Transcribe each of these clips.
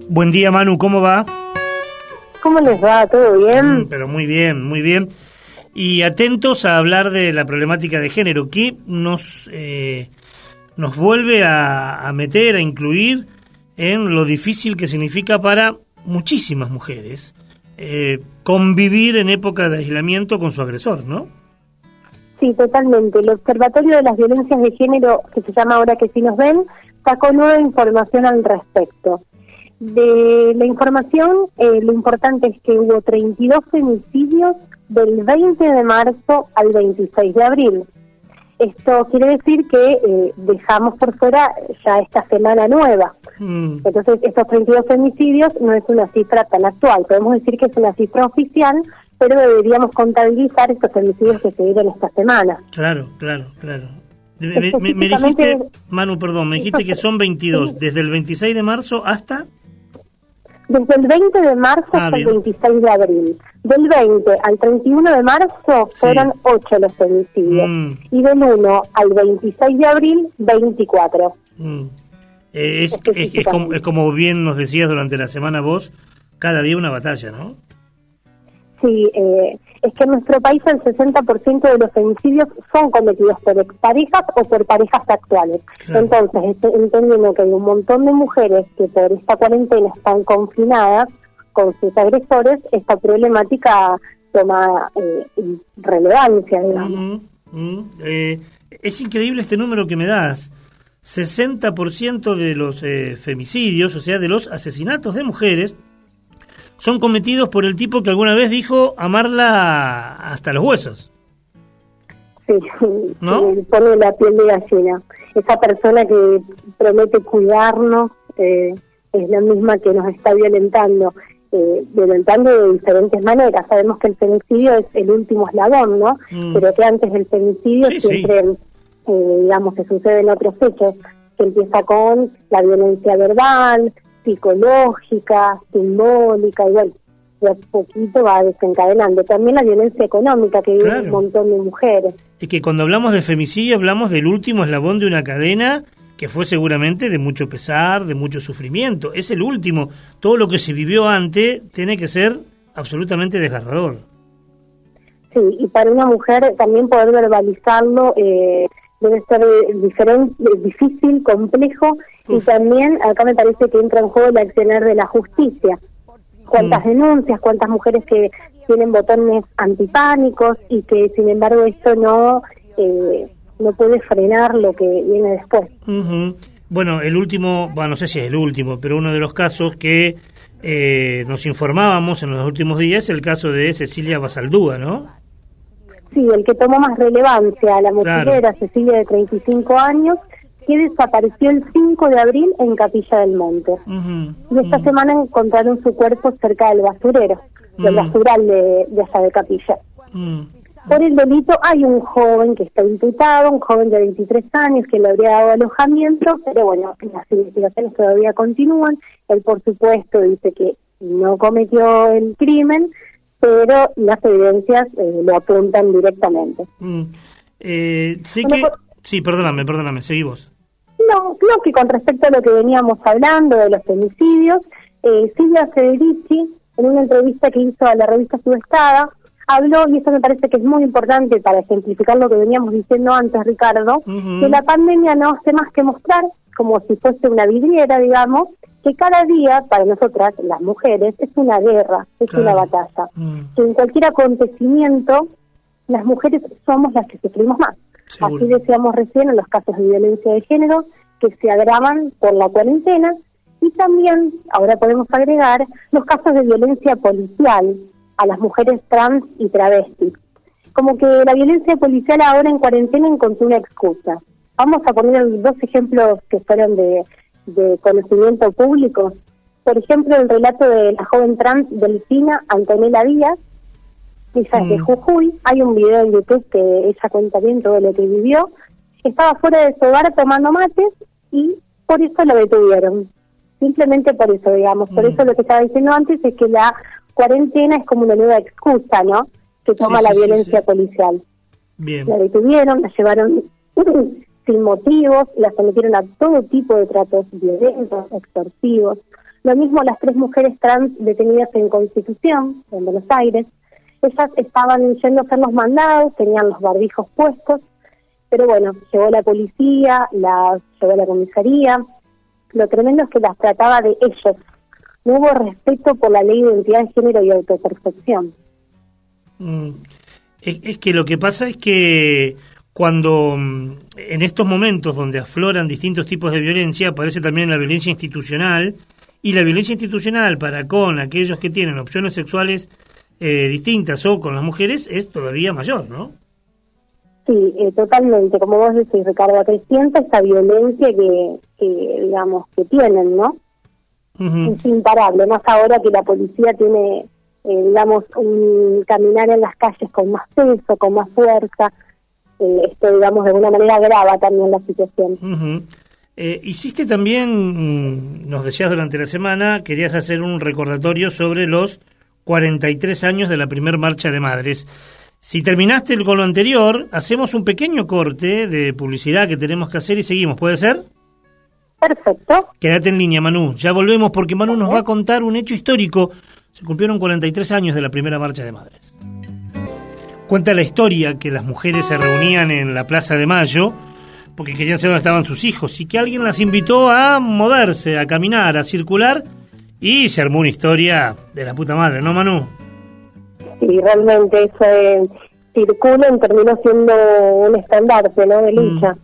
Buen día, Manu, ¿cómo va? ¿Cómo les va? ¿Todo bien? Pero muy bien, muy bien. Y atentos a hablar de la problemática de género, que nos vuelve a meter, a incluir en lo difícil que significa para muchísimas mujeres convivir en época de aislamiento con su agresor, ¿no? Sí, totalmente. El Observatorio de las Violencias de Género, que se llama Ahora que sí nos ven, sacó nueva información al respecto. De la información, lo importante es que hubo 32 femicidios del 20 de marzo al 26 de abril. Esto quiere decir que dejamos por fuera ya esta semana nueva. Entonces, estos 32 femicidios no es una cifra tan actual. Podemos decir que es una cifra oficial, pero deberíamos contabilizar estos femicidios que se dieron esta semana. Claro. Me dijiste, Manu, perdón, me dijiste que son 22, sí. Desde el 26 de marzo hasta... Desde el 20 de marzo hasta el 26 de abril. Del 20 al 31 de marzo fueron 8 los femicidios. Y del 1 al 26 de abril, 24. Es como bien nos decías durante la semana vos, cada día una batalla, ¿no? Sí, es que en nuestro país el 60% de los femicidios son cometidos por exparejas o por parejas actuales. Claro. Entonces, entendiendo que hay un montón de mujeres que por esta cuarentena están confinadas con sus agresores, esta problemática toma relevancia, digamos. Es increíble este número que me das. 60% de los femicidios, o sea, de los asesinatos de mujeres, son cometidos por el tipo que alguna vez dijo amarla hasta los huesos. Sí, ¿no? Pone la piel de gallina. Esa persona que promete cuidarnos es la misma que nos está violentando de diferentes maneras. Sabemos que el femicidio es el último eslabón, ¿no? Pero que antes del femicidio siempre, digamos, se suceden otros hechos, que empieza con la violencia verbal, psicológica, simbólica, y bueno, de a poquito va desencadenando. También la violencia económica que vive un montón de mujeres. Es que cuando hablamos de femicidio hablamos del último eslabón de una cadena que fue seguramente de mucho pesar, de mucho sufrimiento. Es el último. Todo lo que se vivió antes tiene que ser absolutamente desgarrador. Sí, y para una mujer también poder verbalizarlo debe ser difícil, complejo, y también acá me parece que entra en juego el accionar de la justicia. Cuántas denuncias, cuántas mujeres que tienen botones antipánicos y que sin embargo esto no puede frenar lo que viene después. Bueno, el último, no sé si es el último, pero uno de los casos que nos informábamos en los últimos días es el caso de Cecilia Basaldúa, ¿no? Sí, el que tomó más relevancia, la mochilera Cecilia, de 35 años, que desapareció el 5 de abril en Capilla del Monte. Y esta semana encontraron su cuerpo cerca del basurero, del basural de allá de Capilla. Por el delito hay un joven que está imputado, un joven de 23 años que le habría dado alojamiento, pero bueno, las investigaciones todavía continúan. Él, por supuesto, dice que no cometió el crimen, pero las evidencias lo apuntan directamente. Sí, perdóname, seguí vos. No, que con respecto a lo que veníamos hablando de los femicidios, Silvia Federici, en una entrevista que hizo a la revista Subestada, habló, y esto me parece que es muy importante para ejemplificar lo que veníamos diciendo antes, Ricardo, que la pandemia no hace más que mostrar, como si fuese una vidriera, digamos, que cada día, para nosotras, las mujeres, es una guerra, es una batalla. Que en cualquier acontecimiento, las mujeres somos las que sufrimos más. Seguro. Así decíamos recién en los casos de violencia de género, que se agravan por la cuarentena, y también, ahora podemos agregar, los casos de violencia policial a las mujeres trans y travestis. Como que la violencia policial ahora en cuarentena encontró una excusa. Vamos a poner 2 ejemplos que fueron de conocimiento público. Por ejemplo, el relato de la joven trans Delfina Antonella Díaz. Ella es de Jujuy. Hay un video en YouTube que ella cuenta bien todo lo que vivió. Estaba fuera de su hogar tomando mates y por eso lo detuvieron. Simplemente por eso, digamos. Por eso lo que estaba diciendo antes es que la cuarentena es como una nueva excusa, ¿no? Que toma la violencia policial. Bien. La detuvieron, la llevaron sin motivos, la sometieron a todo tipo de tratos violentos, extorsivos. Lo mismo las 3 mujeres trans detenidas en Constitución, en Buenos Aires. Ellas estaban yendo a hacer los mandados, tenían los barbijos puestos, pero bueno, llegó la policía, las llevó a la comisaría. Lo tremendo es que las trataba de ellos. No hubo respeto por la ley de identidad de género y autopercepción. Es que lo que pasa es que cuando en estos momentos donde afloran distintos tipos de violencia, aparece también la violencia institucional, y la violencia institucional para con aquellos que tienen opciones sexuales distintas o con las mujeres es todavía mayor, ¿no? Sí, totalmente. Como vos decís, Ricardo, creciente esta violencia que digamos, que tienen, ¿no? Es imparable, más ahora que la policía tiene, digamos, un caminar en las calles con más peso, con más fuerza. Esto, digamos, de alguna manera agrava también la situación. Hiciste también, nos decías durante la semana, querías hacer un recordatorio sobre los 43 años de la primer marcha de madres. Si terminaste con lo anterior, hacemos un pequeño corte de publicidad que tenemos que hacer y seguimos, ¿puede ser? Perfecto. Quédate en línea, Manu. Ya volvemos porque Manu nos va a contar un hecho histórico. Se cumplieron 43 años de la primera marcha de madres. Cuenta la historia que las mujeres se reunían en la Plaza de Mayo porque querían saber dónde estaban sus hijos y que alguien las invitó a moverse, a caminar, a circular, y se armó una historia de la puta madre, ¿no, Manu? Sí, realmente ese circulen terminó siendo un estandarte, ¿no?, de lucha.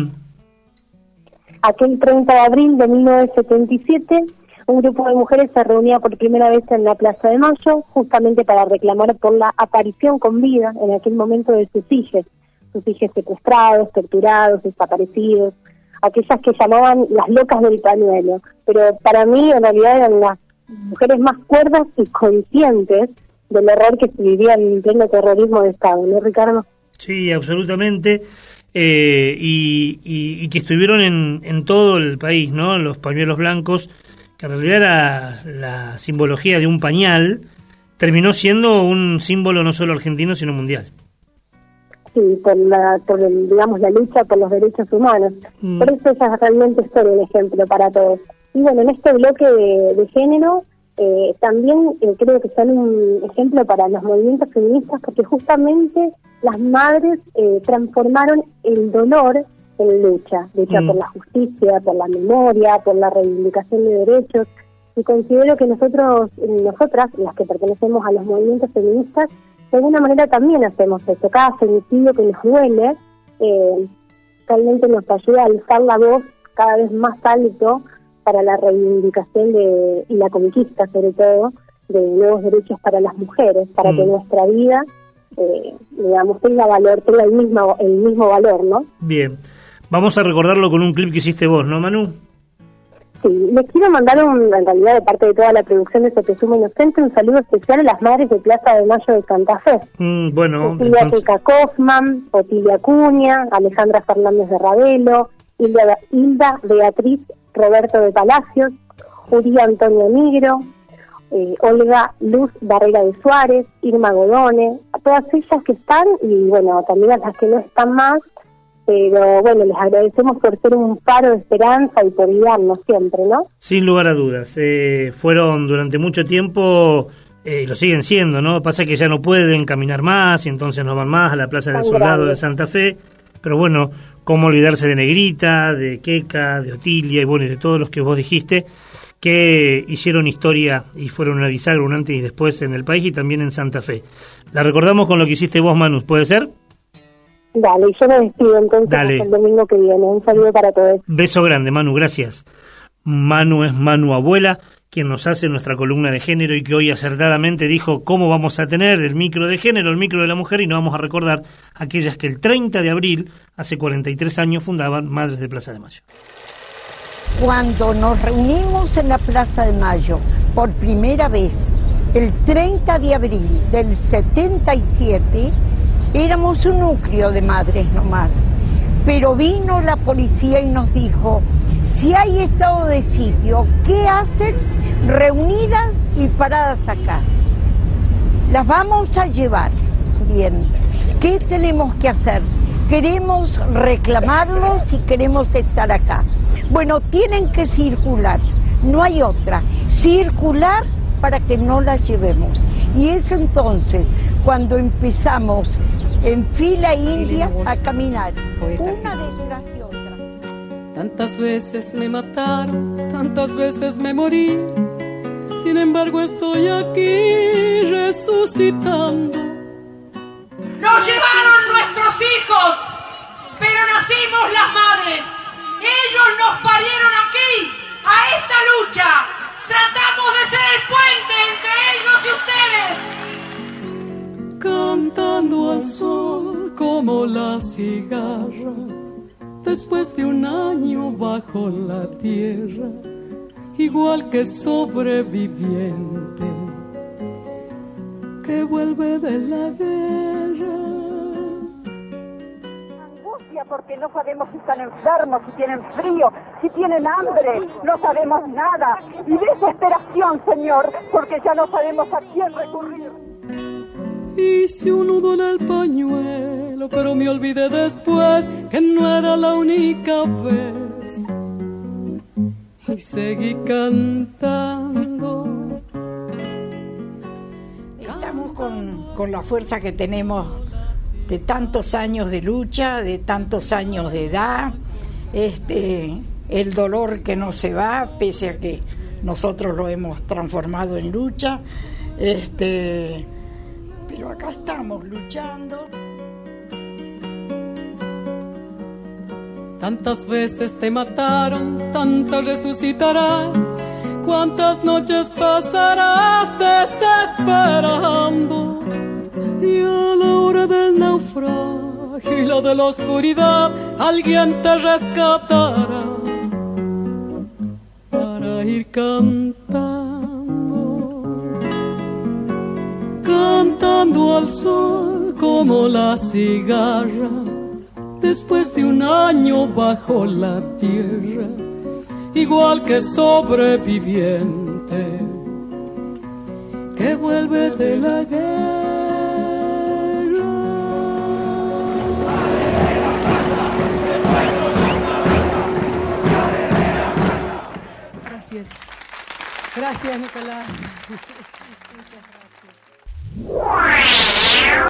Aquel 30 de abril de 1977, un grupo de mujeres se reunía por primera vez en la Plaza de Mayo, justamente para reclamar por la aparición con vida en aquel momento de sus hijos secuestrados, torturados, desaparecidos, aquellas que llamaban las locas del pañuelo. Pero para mí, en realidad, eran las mujeres más cuerdas y conscientes del horror que se vivía en pleno terrorismo de Estado, ¿no, Ricardo? Sí, absolutamente. Y que estuvieron en todo el país, ¿no? Los pañuelos blancos, que en realidad era la simbología de un pañal, terminó siendo un símbolo no solo argentino, sino mundial. Sí, digamos, la lucha por los derechos humanos. Por eso ellas realmente son un ejemplo para todos. Y bueno, en este bloque de género, también creo que son un ejemplo para los movimientos feministas, porque justamente las madres transformaron el dolor en lucha por la justicia, por la memoria, por la reivindicación de derechos. Y considero que nosotras, las que pertenecemos a los movimientos feministas, de alguna manera también hacemos eso. Cada femicidio que nos duele realmente nos ayuda a alzar la voz cada vez más alto para la reivindicación y la conquista, sobre todo, de nuevos derechos para las mujeres, para que nuestra vida, digamos, tenga valor, tenga el mismo valor, ¿no? Bien. Vamos a recordarlo con un clip que hiciste vos, ¿no, Manu? Sí, les quiero mandar en realidad, de parte de toda la producción de Se Te Suma Inocente, un saludo especial a las madres de Plaza de Mayo de Santa Fe. Bueno, Silvia Chica Kaufman, Otilia Acuña, Alejandra Fernández de Ravelo, Hilda Beatriz Roberto de Palacios, Julia Antonio Nigro, Olga Luz Barrera de Suárez, Irma Godone, a todas ellas que están, y bueno, también a las que no están más, pero bueno, les agradecemos por ser un faro de esperanza y por guiarnos siempre, ¿no? Sin lugar a dudas. Fueron durante mucho tiempo, lo siguen siendo, ¿no? Pasa que ya no pueden caminar más y entonces no van más a la Plaza del Soldado de Santa Fe, pero bueno, cómo olvidarse de Negrita, de Queca, de Otilia y bueno, y de todos los que vos dijiste, que hicieron historia y fueron una bisagra, un antes y después en el país y también en Santa Fe. La recordamos con lo que hiciste vos, Manu, ¿puede ser? Dale, yo me despido entonces. Dale. Hasta el domingo que viene. Un saludo para todos. Beso grande, Manu, gracias. Manu es Manu Abuela, quien nos hace nuestra columna de género y que hoy acertadamente dijo cómo vamos a tener el micro de género, el micro de la mujer, y nos vamos a recordar aquellas que el 30 de abril, hace 43 años, fundaban Madres de Plaza de Mayo. Cuando nos reunimos en la Plaza de Mayo por primera vez, el 30 de abril del 77, éramos un núcleo de madres nomás, pero vino la policía y nos dijo, si hay estado de sitio, ¿qué hacen reunidas y paradas acá? Las vamos a llevar. Bien, ¿qué tenemos que hacer? Queremos reclamarlos y queremos estar acá. Bueno, tienen que circular, no hay otra. circular para que no las llevemos. Y es entonces cuando empezamos en fila india a caminar, una detrás de otra. Tantas veces me mataron, tantas veces me morí, sin embargo estoy aquí resucitando. Nos llevaron nuestros hijos, pero nacimos las madres. Ellos nos parieron aquí, a esta lucha. Tratamos de ser el puente entre ellos y ustedes. Cantando al sol como la cigarra, después de un año bajo la tierra, igual que sobreviviente que vuelve de la guerra. Angustia porque no sabemos si están enfermos, si tienen frío, si tienen hambre, no sabemos nada. Y desesperación, Señor, porque ya no sabemos a quién recurrir. Hice un nudo en el pañuelo, pero me olvidé después que no era la única vez. Y seguí cantando. Estamos con la fuerza que tenemos de tantos años de lucha, de tantos años de edad, el dolor que no se va, pese a que nosotros lo hemos transformado en lucha, pero acá estamos luchando. Tantas veces te mataron, tantas resucitarás. ¿Cuántas noches pasarás desesperando? Y a la hora del naufragio y la de la oscuridad, alguien te rescatará para ir cantando, cantando al sol como la cigarra, después de un año bajo la tierra, igual que sobreviviente que vuelve de la guerra. Gracias. Gracias, Nicolás. Muchas gracias.